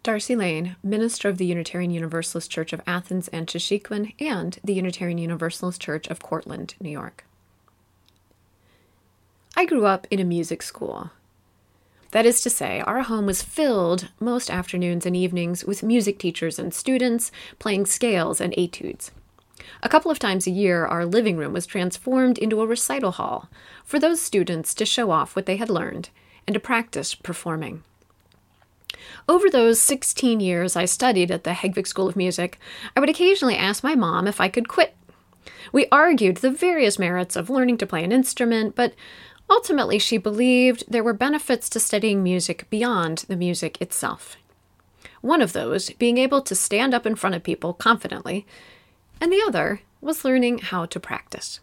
Darcy Lane, minister of the Unitarian Universalist Church of Athens and Chichiquin and the Unitarian Universalist Church of Cortland, New York. I grew up in a music school. That is to say, our home was filled most afternoons and evenings with music teachers and students playing scales and etudes. A couple of times a year, our living room was transformed into a recital hall for those students to show off what they had learned and to practice performing. Over those 16 years I studied at the Hegvig School of Music, I would occasionally ask my mom if I could quit. We argued the various merits of learning to play an instrument, but ultimately she believed there were benefits to studying music beyond the music itself. One of those being able to stand up in front of people confidently, and the other was learning how to practice.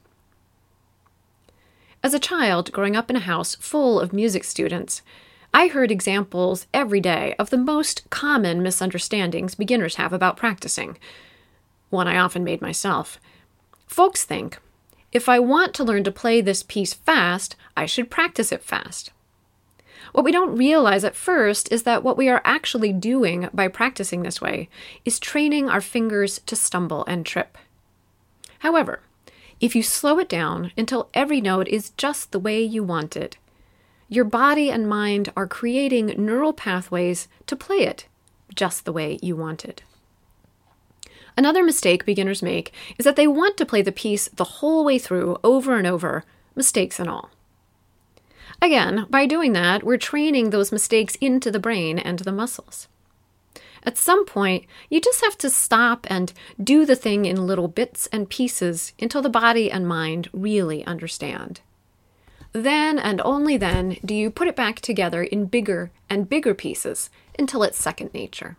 As a child growing up in a house full of music students, I heard examples every day of the most common misunderstandings beginners have about practicing. One I often made myself. Folks think, if I want to learn to play this piece fast, I should practice it fast. What we don't realize at first is that what we are actually doing by practicing this way is training our fingers to stumble and trip. However, if you slow it down until every note is just the way you want it, your body and mind are creating neural pathways to play it just the way you want it. Another mistake beginners make is that they want to play the piece the whole way through, over and over, mistakes and all. Again, by doing that, we're training those mistakes into the brain and the muscles. At some point, you just have to stop and do the thing in little bits and pieces until the body and mind really understand. Then and only then do you put it back together in bigger and bigger pieces until it's second nature.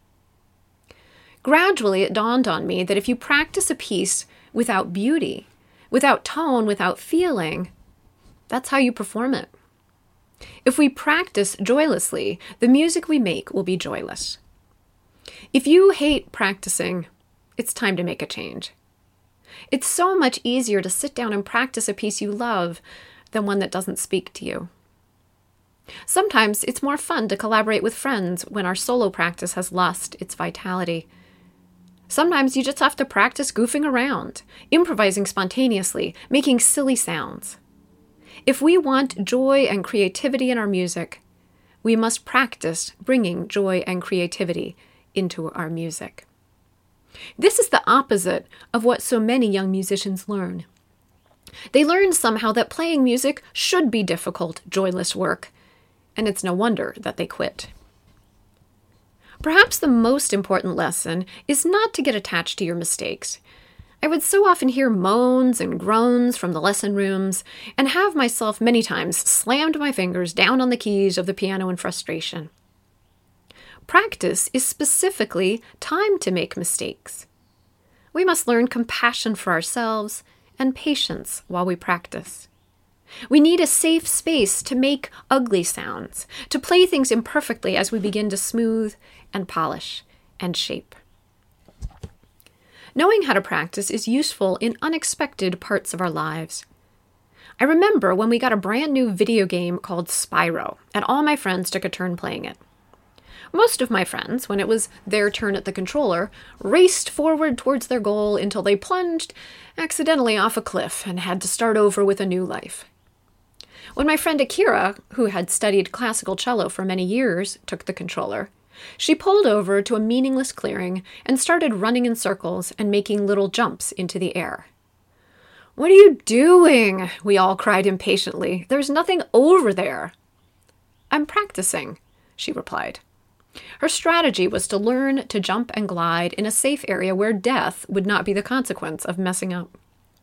Gradually, it dawned on me that if you practice a piece without beauty, without tone, without feeling, that's how you perform it. If we practice joylessly, the music we make will be joyless. If you hate practicing, it's time to make a change. It's so much easier to sit down and practice a piece you love than one that doesn't speak to you. Sometimes it's more fun to collaborate with friends when our solo practice has lost its vitality. Sometimes you just have to practice goofing around, improvising spontaneously, making silly sounds. If we want joy and creativity in our music, we must practice bringing joy and creativity into our music. This is the opposite of what so many young musicians learn. They learn somehow that playing music should be difficult, joyless work, and it's no wonder that they quit. Perhaps the most important lesson is not to get attached to your mistakes. I would so often hear moans and groans from the lesson rooms and have myself many times slammed my fingers down on the keys of the piano in frustration. Practice is specifically time to make mistakes. We must learn compassion for ourselves and patience while we practice. We need a safe space to make ugly sounds, to play things imperfectly as we begin to smooth and polish and shape. Knowing how to practice is useful in unexpected parts of our lives. I remember when we got a brand new video game called Spyro, and all my friends took a turn playing it. Most of my friends, when it was their turn at the controller, raced forward towards their goal until they plunged accidentally off a cliff and had to start over with a new life. When my friend Akira, who had studied classical cello for many years, took the controller, she pulled over to a meaningless clearing and started running in circles and making little jumps into the air. "What are you doing?" we all cried impatiently. "There's nothing over there." "I'm practicing," she replied. Her strategy was to learn to jump and glide in a safe area where death would not be the consequence of messing up.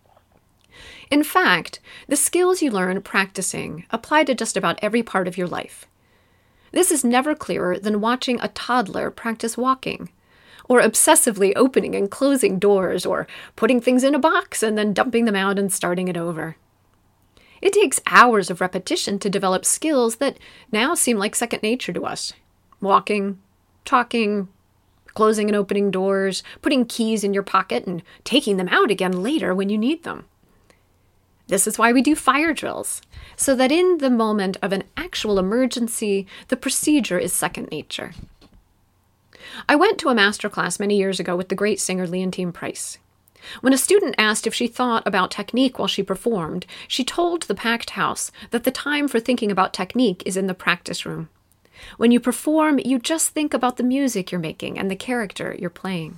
In fact, the skills you learn practicing apply to just about every part of your life. This is never clearer than watching a toddler practice walking, or obsessively opening and closing doors, or putting things in a box and then dumping them out and starting it over. It takes hours of repetition to develop skills that now seem like second nature to us. Walking, talking, closing and opening doors, putting keys in your pocket and taking them out again later when you need them. This is why we do fire drills, so that in the moment of an actual emergency, the procedure is second nature. I went to a master class many years ago with the great singer Leontyne Price. When a student asked if she thought about technique while she performed, she told the packed house that the time for thinking about technique is in the practice room. When you perform, you just think about the music you're making and the character you're playing.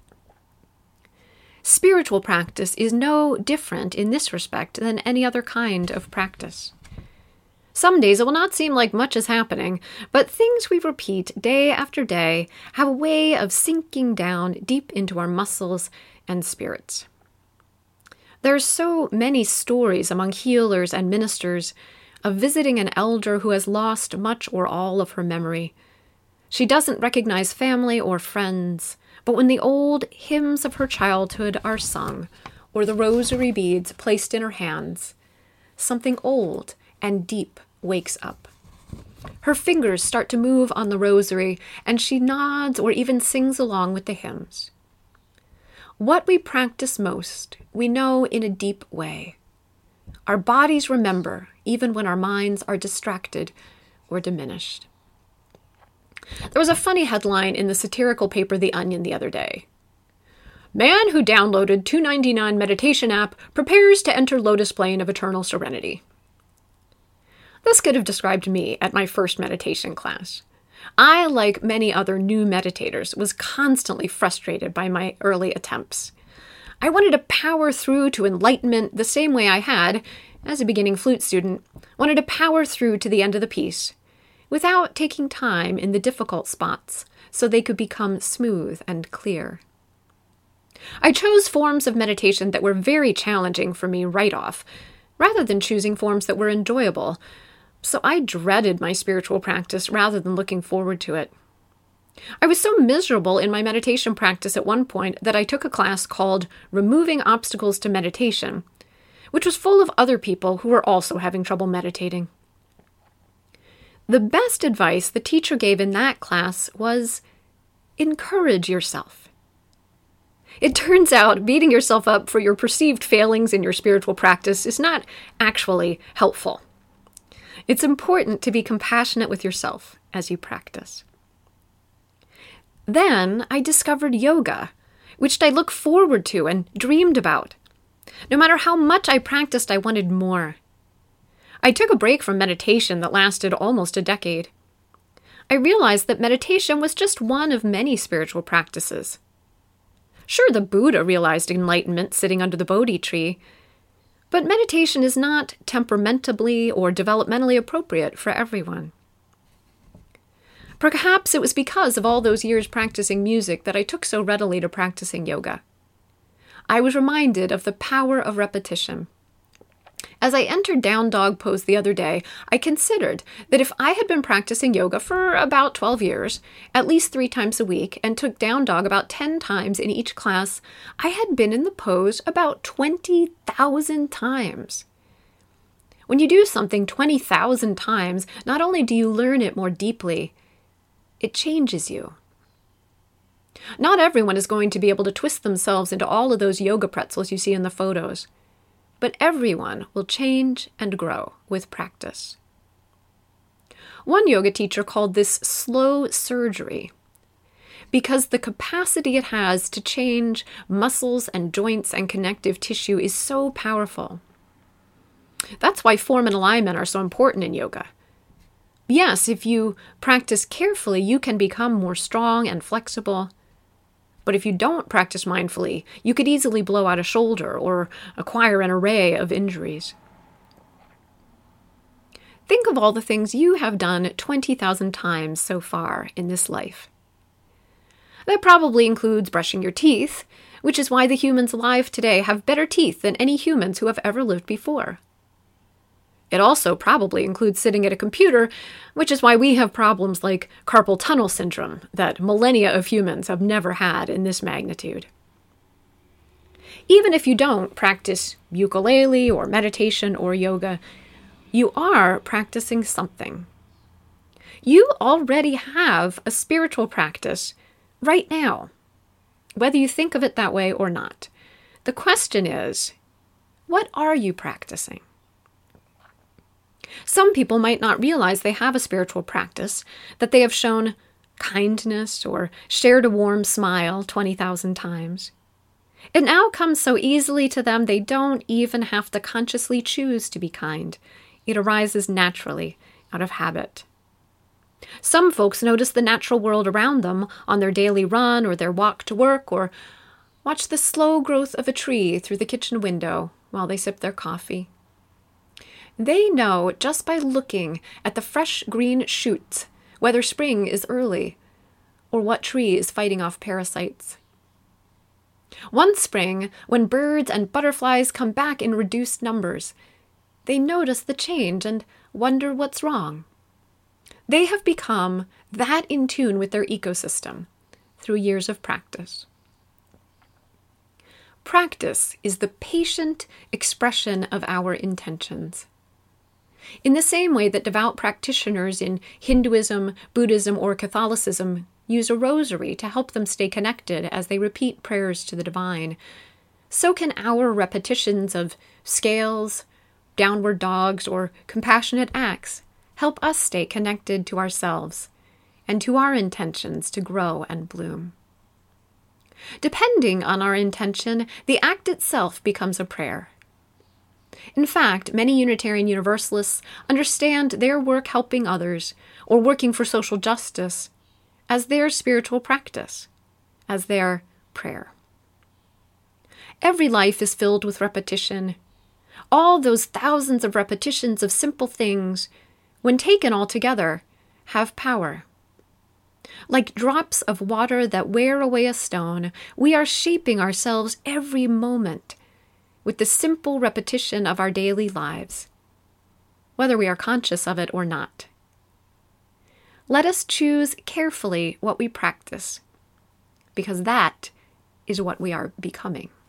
Spiritual practice is no different in this respect than any other kind of practice. Some days it will not seem like much is happening, but things we repeat day after day have a way of sinking down deep into our muscles and spirits. There are so many stories among healers and ministers of visiting an elder who has lost much or all of her memory. She doesn't recognize family or friends, but when the old hymns of her childhood are sung, or the rosary beads placed in her hands, something old and deep wakes up. Her fingers start to move on the rosary, and she nods or even sings along with the hymns. What we practice most, we know in a deep way. Our bodies remember, even when our minds are distracted or diminished. There was a funny headline in the satirical paper The Onion the other day. Man who downloaded $2.99 meditation app prepares to enter lotus plane of eternal serenity. This could have described me at my first meditation class. I, like many other new meditators, was constantly frustrated by my early attempts. I wanted to power through to enlightenment the same way I had, as a beginning flute student, wanted to power through to the end of the piece, without taking time in the difficult spots so they could become smooth and clear. I chose forms of meditation that were very challenging for me right off, rather than choosing forms that were enjoyable, so I dreaded my spiritual practice rather than looking forward to it. I was so miserable in my meditation practice at one point that I took a class called Removing Obstacles to Meditation, which was full of other people who were also having trouble meditating. The best advice the teacher gave in that class was, encourage yourself. It turns out beating yourself up for your perceived failings in your spiritual practice is not actually helpful. It's important to be compassionate with yourself as you practice. Then I discovered yoga, which I looked forward to and dreamed about. No matter how much I practiced, I wanted more. I took a break from meditation that lasted almost a decade. I realized that meditation was just one of many spiritual practices. Sure, the Buddha realized enlightenment sitting under the Bodhi tree, but meditation is not temperamentably or developmentally appropriate for everyone. Perhaps it was because of all those years practicing music that I took so readily to practicing yoga. I was reminded of the power of repetition. As I entered down dog pose the other day, I considered that if I had been practicing yoga for about 12 years, at least 3 times a week, and took down dog about 10 times in each class, I had been in the pose about 20,000 times. When you do something 20,000 times, not only do you learn it more deeply, it changes you. Not everyone is going to be able to twist themselves into all of those yoga pretzels you see in the photos. But everyone will change and grow with practice. One yoga teacher called this slow surgery because the capacity it has to change muscles and joints and connective tissue is so powerful. That's why form and alignment are so important in yoga. Yes, if you practice carefully, you can become more strong and flexible. But if you don't practice mindfully, you could easily blow out a shoulder or acquire an array of injuries. Think of all the things you have done 20,000 times so far in this life. That probably includes brushing your teeth, which is why the humans alive today have better teeth than any humans who have ever lived before. It also probably includes sitting at a computer, which is why we have problems like carpal tunnel syndrome that millennia of humans have never had in this magnitude. Even if you don't practice ukulele or meditation or yoga, you are practicing something. You already have a spiritual practice right now, whether you think of it that way or not. The question is, what are you practicing? Some people might not realize they have a spiritual practice that they have shown kindness or shared a warm smile 20,000 times. It now comes so easily to them they don't even have to consciously choose to be kind. It arises naturally out of habit. Some folks notice the natural world around them on their daily run or their walk to work, or watch the slow growth of a tree through the kitchen window while they sip their coffee. They know just by looking at the fresh green shoots whether spring is early or what tree is fighting off parasites. One spring, when birds and butterflies come back in reduced numbers, they notice the change and wonder what's wrong. They have become that in tune with their ecosystem through years of practice. Practice is the patient expression of our intentions. In the same way that devout practitioners in Hinduism, Buddhism, or Catholicism use a rosary to help them stay connected as they repeat prayers to the divine, so can our repetitions of scales, downward dogs, or compassionate acts help us stay connected to ourselves and to our intentions to grow and bloom. Depending on our intention, the act itself becomes a prayer. In fact, many Unitarian Universalists understand their work helping others or working for social justice as their spiritual practice, as their prayer. Every life is filled with repetition. All those thousands of repetitions of simple things, when taken all together, have power. Like drops of water that wear away a stone, we are shaping ourselves every moment with the simple repetition of our daily lives, whether we are conscious of it or not. Let us choose carefully what we practice, because that is what we are becoming.